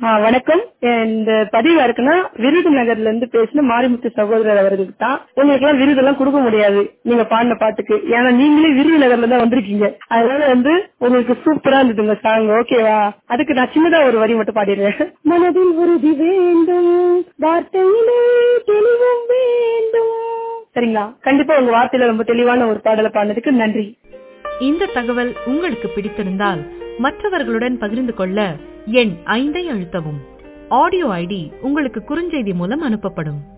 வணக்கம். இந்த பதிவு இருக்குன்னா விருதுநகர்ல இருந்து பேசின மாரிமுத்து சகோதரர் அவர்களுக்கு தான். உங்களுக்கு எல்லாம் விருது எல்லாம் கொடுக்க முடியாது நீங்க பாடின பாட்டுக்கு, ஏன்னா நீங்களே விருதுநகர்ல தான் வந்திருக்கீங்க. அதனால உங்களுக்கு சூப்பரா இருந்ததுங்க சாங். ஓகேவா? அதுக்கு நான் சின்னதா ஒரு வரி மட்டும் பாடிடுறேன். மனதில் உறுதி வேண்டும், வார்த்தையிலே தெளிவும் வேண்டும். சரிங்களா? கண்டிப்பா உங்க வார்த்தையில ரொம்ப தெளிவான ஒரு பாடலை பாடினதுக்கு நன்றி. இந்த தகவல் உங்களுக்கு பிடித்திருந்தால் மற்றவர்களுடன் பகிர்ந்து கொள்ள எண் 5 அழுத்தவும். ஆடியோ ஐடி உங்களுக்கு குறுஞ்செய்தி மூலம் அனுப்பப்படும்.